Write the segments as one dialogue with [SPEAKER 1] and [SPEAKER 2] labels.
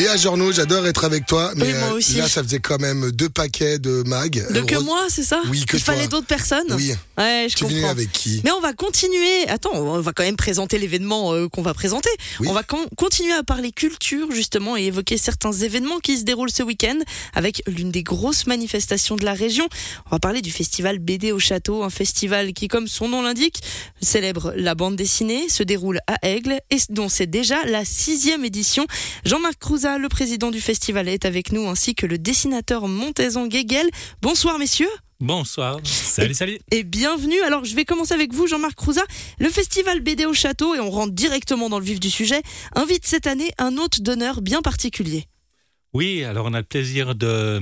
[SPEAKER 1] Léa Journeau, j'adore être avec toi, mais
[SPEAKER 2] oui, moi aussi.
[SPEAKER 1] là ça faisait quand même 2 paquets de mag.
[SPEAKER 2] Que moi, c'est ça?
[SPEAKER 1] Oui, que
[SPEAKER 2] Il
[SPEAKER 1] toi.
[SPEAKER 2] fallait d'autres personnes?
[SPEAKER 1] Oui.
[SPEAKER 2] Ouais, je
[SPEAKER 1] Tu
[SPEAKER 2] comprends.
[SPEAKER 1] venais avec qui?
[SPEAKER 2] Mais on va continuer. Attends, on va quand même présenter l'événement qu'on va présenter.
[SPEAKER 1] Oui.
[SPEAKER 2] On va continuer à parler culture, justement, et évoquer certains événements qui se déroulent ce week-end avec l'une des grosses manifestations de la région. On va parler du festival BD au Château, un festival qui, comme son nom l'indique, célèbre la bande dessinée, se déroule à Aigle et dont c'est déjà la 6e édition. Jean-Marc Crouzat, le président du festival, est avec nous, ainsi que le dessinateur Montezan Guéguel. Bonsoir messieurs.
[SPEAKER 3] Bonsoir. Salut.
[SPEAKER 2] Et bienvenue. Alors, je vais commencer avec vous, Jean-Marc Crouzat. Le festival BD au Château, et on rentre directement dans le vif du sujet, invite cette année un hôte d'honneur bien particulier.
[SPEAKER 3] Oui, alors on a le plaisir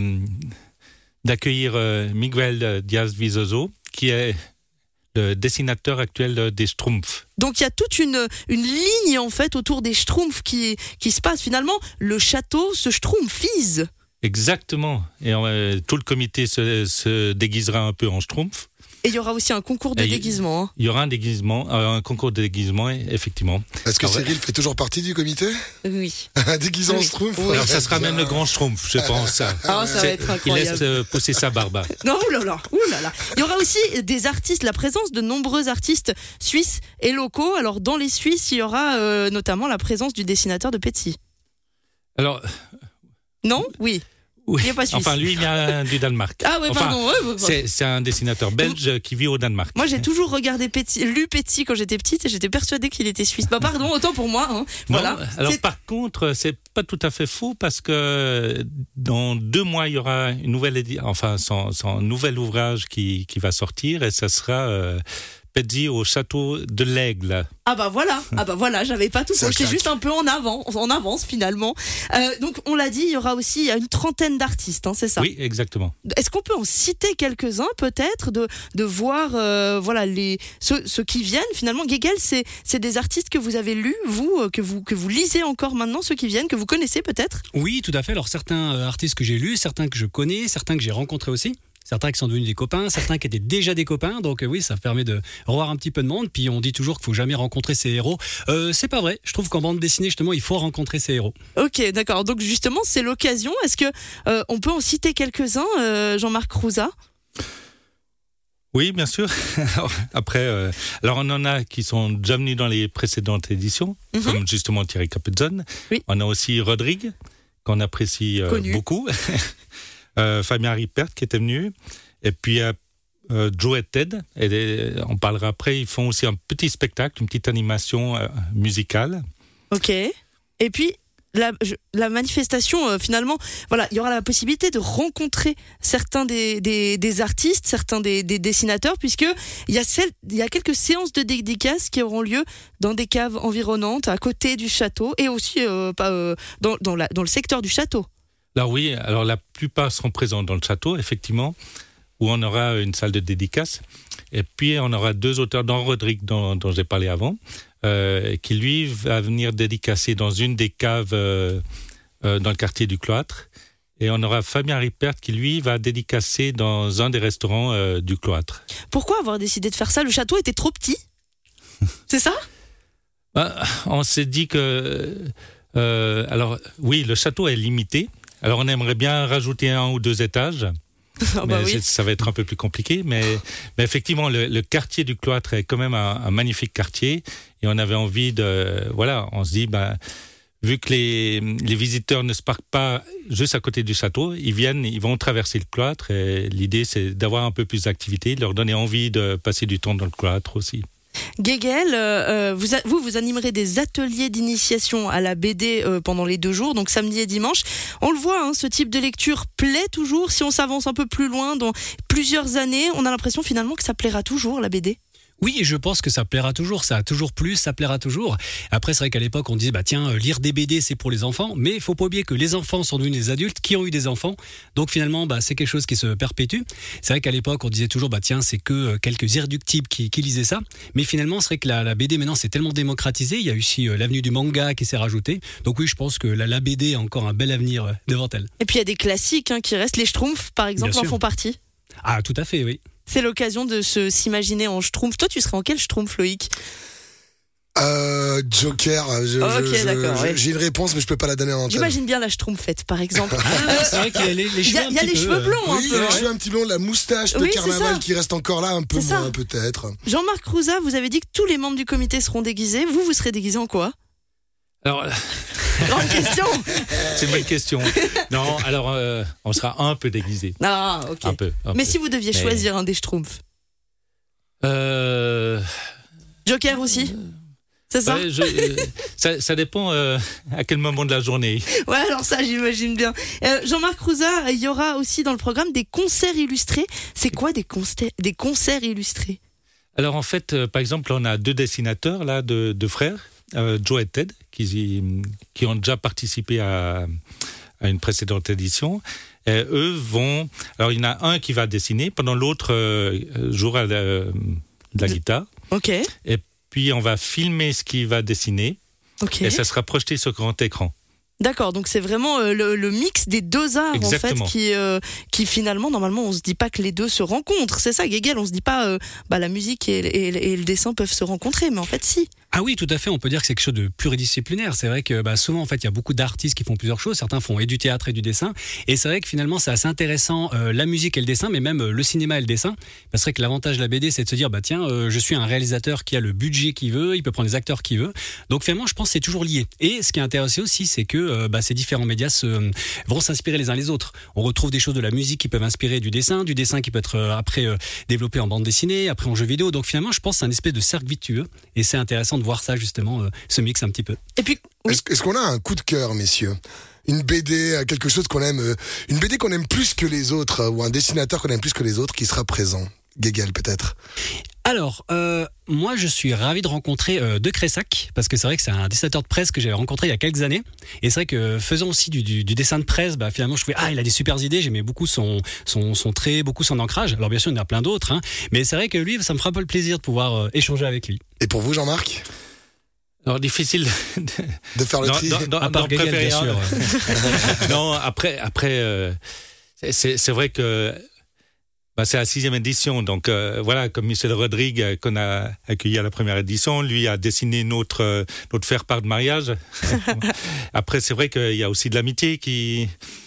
[SPEAKER 3] d'accueillir Miguel Diaz-Vizoso, qui est le dessinateur actuel des Schtroumpfs.
[SPEAKER 2] Donc il y a toute une ligne en fait autour des Schtroumpfs qui se passe. Finalement, le château se schtroumpfise.
[SPEAKER 3] Exactement. Et tout le comité se déguisera un peu en Schtroumpf.
[SPEAKER 2] Et il y aura aussi un concours de déguisement.
[SPEAKER 3] Il y aura un concours de déguisement, effectivement.
[SPEAKER 1] Est-ce que Cyril fait toujours partie du comité?
[SPEAKER 2] Oui.
[SPEAKER 1] Déguisé en Schtroumpf?
[SPEAKER 2] Oui.
[SPEAKER 3] Alors ça sera même le grand Schtroumpf, je pense.
[SPEAKER 2] Ah, ça va être incroyable.
[SPEAKER 3] Il laisse pousser sa barbe.
[SPEAKER 2] Non, oulala. Il y aura aussi des artistes, la présence de nombreux artistes suisses et locaux. Alors dans les Suisses, il y aura notamment la présence du dessinateur de Petsy.
[SPEAKER 3] Alors...
[SPEAKER 2] Non? Oui.
[SPEAKER 3] Oui.
[SPEAKER 2] Il n'est pas suisse.
[SPEAKER 3] Enfin, lui, il vient du Danemark.
[SPEAKER 2] Ah ouais, pardon.
[SPEAKER 3] C'est un dessinateur belge qui vit au Danemark.
[SPEAKER 2] Moi, j'ai toujours lu Petsy quand j'étais petite et j'étais persuadée qu'il était suisse. Bah pardon, autant pour moi. Hein. Voilà.
[SPEAKER 3] Non, alors par contre, c'est pas tout à fait faux parce que dans 2 mois, il y aura une nouvelle son nouvel ouvrage qui va sortir et ça sera Petsy au château de l'Aigle.
[SPEAKER 2] Ah bah voilà, j'avais pas tout projeté, juste un peu en avance finalement. Donc on l'a dit, il y aura aussi une 30aine d'artistes, hein, c'est ça?
[SPEAKER 3] Oui, exactement.
[SPEAKER 2] Est-ce qu'on peut en citer quelques-uns peut-être, de voir ceux qui viennent finalement? Guéguel, c'est des artistes que vous avez lus, vous, que vous lisez encore maintenant, ceux qui viennent, que vous connaissez peut-être?
[SPEAKER 4] Oui, tout à fait. Alors certains artistes que j'ai lus, certains que je connais, certains que j'ai rencontrés aussi. Certains qui sont devenus des copains, certains qui étaient déjà des copains. Donc oui, ça permet de revoir un petit peu de monde. Puis on dit toujours qu'il faut jamais rencontrer ses héros. C'est pas vrai. Je trouve qu'en bande dessinée, justement, il faut rencontrer ses héros. Ok, d'accord. Donc justement, c'est l'occasion. Est-ce que on peut en citer quelques-uns, Jean-Marc Crouzat?
[SPEAKER 3] Oui, bien sûr. Après, alors on en a qui sont déjà venus dans les précédentes éditions, comme justement Thierry Capedzon. Oui. On a aussi Rodrigue, qu'on apprécie beaucoup. Fabien Rippert qui était venu, et puis Joe et Ted, et on parlera après. Ils font aussi un petit spectacle, une petite animation musicale. Ok.
[SPEAKER 2] Et puis la manifestation, finalement, voilà, il y aura la possibilité de rencontrer certains des artistes, certains des dessinateurs, puisque il y a quelques séances de dédicaces qui auront lieu dans des caves environnantes, à côté du château, et aussi dans le secteur du château.
[SPEAKER 3] Alors oui, alors la plupart seront présents dans le château, effectivement, où on aura une salle de dédicace. Et puis on aura 2 auteurs, dont Rodrigue, dont j'ai parlé avant, qui lui va venir dédicacer dans une des caves dans le quartier du Cloître. Et on aura Fabien Rippert qui lui va dédicacer dans un des restaurants du Cloître.
[SPEAKER 2] Pourquoi avoir décidé de faire ça? Le château était trop petit? C'est ça?
[SPEAKER 3] On s'est dit que... alors oui, le château est limité. Alors on aimerait bien rajouter 1 ou 2 étages, mais ça va être un peu plus compliqué. Mais effectivement, le quartier du Cloître est quand même un magnifique quartier, et on avait envie on se dit, vu que les visiteurs ne se parquent pas juste à côté du château, ils vont traverser le Cloître, et l'idée c'est d'avoir un peu plus d'activité, de leur donner envie de passer du temps dans le Cloître aussi.
[SPEAKER 2] Guéguel, vous animerez des ateliers d'initiation à la BD pendant les 2 jours, donc samedi et dimanche. On le voit, hein, ce type de lecture plaît toujours. Si on s'avance un peu plus loin, dans plusieurs années, on a l'impression finalement que ça plaira toujours, la BD.
[SPEAKER 4] Oui, je pense que ça plaira toujours, ça a toujours plu, ça plaira toujours. Après, c'est vrai qu'à l'époque, on disait, lire des BD, c'est pour les enfants, mais il faut pas oublier que les enfants sont devenus des adultes qui ont eu des enfants, donc finalement, c'est quelque chose qui se perpétue. C'est vrai qu'à l'époque, on disait toujours, c'est que quelques irréductibles qui lisaient ça, mais finalement, c'est vrai que la BD, maintenant, c'est tellement démocratisé, il y a aussi l'avenue du manga qui s'est rajouté, donc oui, je pense que la BD a encore un bel avenir devant elle. Et
[SPEAKER 2] puis, il y a des classiques qui restent, les Schtroumpfs, par exemple, en font partie.
[SPEAKER 4] Ah, tout à fait, oui.
[SPEAKER 2] C'est l'occasion de s'imaginer en Schtroumpf. Toi, tu serais en quel Schtroumpf, Loïc?
[SPEAKER 1] Joker, j'ai une réponse, mais je peux pas la donner en antenne.
[SPEAKER 2] J'imagine bien la Schtroumpfette, par exemple.
[SPEAKER 4] C'est vrai qu'il y a les cheveux.
[SPEAKER 2] Il y a les cheveux blonds.
[SPEAKER 1] Oui, il y a les cheveux un petit blond, la moustache de carnaval qui reste encore là, un peu moins peut-être.
[SPEAKER 2] Jean-Marc Crouzat, vous avez dit que tous les membres du comité seront déguisés. Vous serez déguisé en quoi ?
[SPEAKER 3] Alors,
[SPEAKER 2] grande question.
[SPEAKER 3] C'est une bonne question. Non, alors on sera un peu déguisé.
[SPEAKER 2] Ah, ok.
[SPEAKER 3] Un peu.
[SPEAKER 2] Mais si vous deviez choisir un des Schtroumpfs. Joker aussi. C'est ça?
[SPEAKER 3] Ça dépend à quel moment de la journée.
[SPEAKER 2] Ouais, alors ça, j'imagine bien. Jean-Marc Crouzat, il y aura aussi dans le programme des concerts illustrés. C'est quoi des concerts illustrés?
[SPEAKER 3] Alors en fait, par exemple, on a 2 dessinateurs là, de frères, Joe et Ted, qui ont déjà participé à une précédente édition. Et eux vont... Alors il y en a un qui va dessiner, pendant l'autre jouera de la guitare.
[SPEAKER 2] Ok.
[SPEAKER 3] Et puis on va filmer ce qu'il va dessiner.
[SPEAKER 2] Ok.
[SPEAKER 3] Et ça sera projeté sur grand écran.
[SPEAKER 2] D'accord, donc c'est vraiment le mix des deux arts.
[SPEAKER 3] Exactement.
[SPEAKER 2] En fait qui finalement normalement on se dit pas que les deux se rencontrent, c'est ça Guéguel, on se dit pas la musique et le dessin peuvent se rencontrer, mais en fait si.
[SPEAKER 4] Ah oui, tout à fait, on peut dire que c'est quelque chose de pluridisciplinaire. C'est vrai que souvent en fait il y a beaucoup d'artistes qui font plusieurs choses, certains font et du théâtre et du dessin, et c'est vrai que finalement c'est assez intéressant la musique et le dessin, mais même le cinéma et le dessin. C'est vrai que l'avantage de la BD c'est de se dire je suis un réalisateur qui a le budget qu'il veut, il peut prendre les acteurs qu'il veut, donc finalement je pense que c'est toujours lié. Et ce qui est intéressant aussi c'est que ces différents médias vont s'inspirer les uns les autres. On retrouve des choses de la musique qui peuvent inspirer du dessin qui peut être après développé en bande dessinée, après en jeu vidéo. Donc finalement, je pense que c'est un espèce de cercle virtueux et c'est intéressant de voir ça justement, ce mix un petit peu.
[SPEAKER 2] Et puis, oui.
[SPEAKER 1] Est-ce qu'on a un coup de cœur, messieurs ? Une BD, quelque chose qu'on aime, une BD qu'on aime plus que les autres, ou un dessinateur qu'on aime plus que les autres qui sera présent ? Guéguel peut-être.
[SPEAKER 4] Alors, moi je suis ravi de rencontrer De Cressac, parce que c'est vrai que c'est un dessinateur de presse que j'avais rencontré il y a quelques années, et c'est vrai que faisant aussi du dessin de presse, finalement je trouvais il a des super idées, j'aimais beaucoup son trait, beaucoup son ancrage. Alors bien sûr il y en a plein d'autres, mais c'est vrai que lui ça me fera un peu le plaisir de pouvoir échanger avec lui.
[SPEAKER 1] Et pour vous Jean-Marc ?
[SPEAKER 3] Alors difficile
[SPEAKER 1] de faire le tri.
[SPEAKER 4] À part Guéguel, bien sûr.
[SPEAKER 3] Non, après c'est vrai que c'est la 6e édition, donc comme Michel Rodrigue qu'on a accueilli à la première édition, lui a dessiné notre faire-part de mariage. Après, c'est vrai qu'il y a aussi de l'amitié qui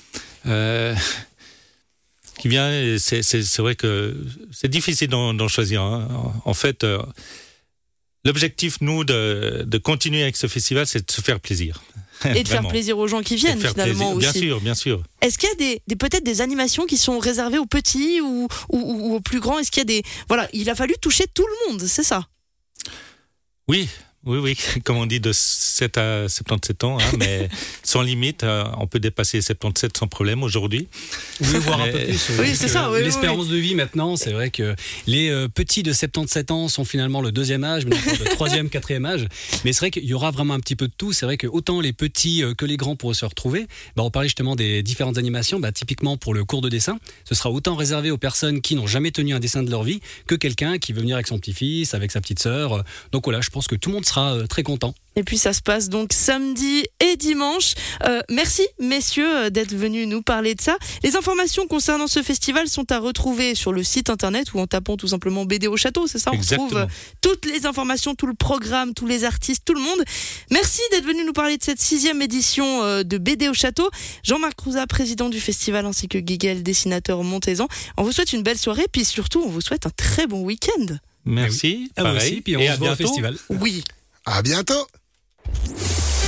[SPEAKER 3] vient. Et c'est vrai que c'est difficile d'en choisir. En fait, l'objectif, nous, de continuer avec ce festival, c'est de se faire plaisir.
[SPEAKER 2] Et de faire plaisir aux gens qui viennent finalement aussi.
[SPEAKER 3] Bien sûr.
[SPEAKER 2] Est-ce qu'il y a peut-être des animations qui sont réservées aux petits ou aux plus grands ? Est-ce qu'il y a il a fallu toucher tout le monde, c'est ça ?
[SPEAKER 3] Oui, comme on dit, de 7 à 77 ans, mais sans limite, on peut dépasser 77 sans problème aujourd'hui.
[SPEAKER 4] Oui, voire un peu plus.
[SPEAKER 2] Oui, c'est ça.
[SPEAKER 4] L'espérance de vie maintenant, c'est vrai que les petits de 77 ans sont finalement le 2e âge, mais le 3e, 4e âge. Mais c'est vrai qu'il y aura vraiment un petit peu de tout. C'est vrai que autant les petits que les grands pourront se retrouver. On parlait justement des différentes animations. Typiquement pour le cours de dessin, ce sera autant réservé aux personnes qui n'ont jamais tenu un dessin de leur vie que quelqu'un qui veut venir avec son petit-fils, avec sa petite sœur. Donc voilà, je pense que tout le monde sera très content.
[SPEAKER 2] Et puis ça se passe donc samedi et dimanche. Merci messieurs d'être venus nous parler de ça. Les informations concernant ce festival sont à retrouver sur le site internet ou en tapant tout simplement BD au château, c'est ça ? On retrouve toutes les informations, tout le programme, tous les artistes, tout le monde. Merci d'être venus nous parler de cette 6e édition de BD au château. Jean-Marc Crouzat, président du festival, ainsi que Guéguel, dessinateur montaisan. On vous souhaite une belle soirée, puis surtout on vous souhaite un très bon week-end.
[SPEAKER 3] Merci.
[SPEAKER 4] Pareil. Aussi, puis on se voit au festival.
[SPEAKER 2] Oui.
[SPEAKER 1] À bientôt.